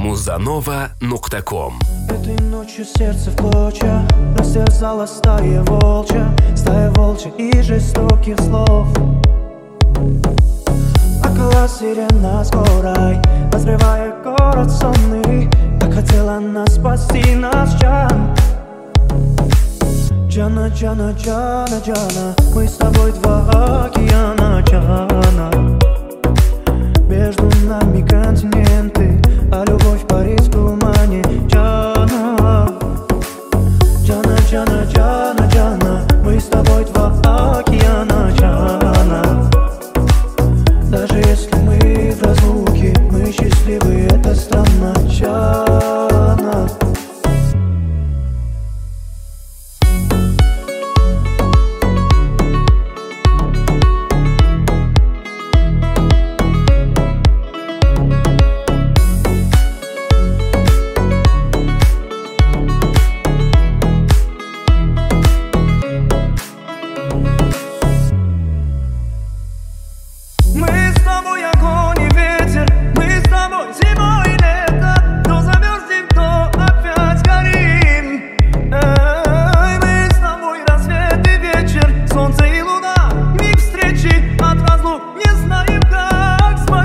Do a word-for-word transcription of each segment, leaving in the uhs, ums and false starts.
музанова точка ком. Этой ночью сердце в клочья растерзала стая волчья, стая волчья и жестоких слов. Около сирена скорой, разрывая город сонный. Так хотела нас спасти, наш Джан. Джана, Джана, Джана, Джана, мы с тобой два океана, Джана. Между нами континенты, а любовь парит в тумане, Джана. Джана, Джана, Джана, Джана, мы с тобой два океана, Джана. Даже если мы в разлуке, мы счастливы, это странно, Джана.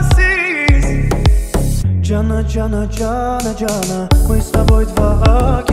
Джана, Джана, Джана, Джана, мы с тобой два океана.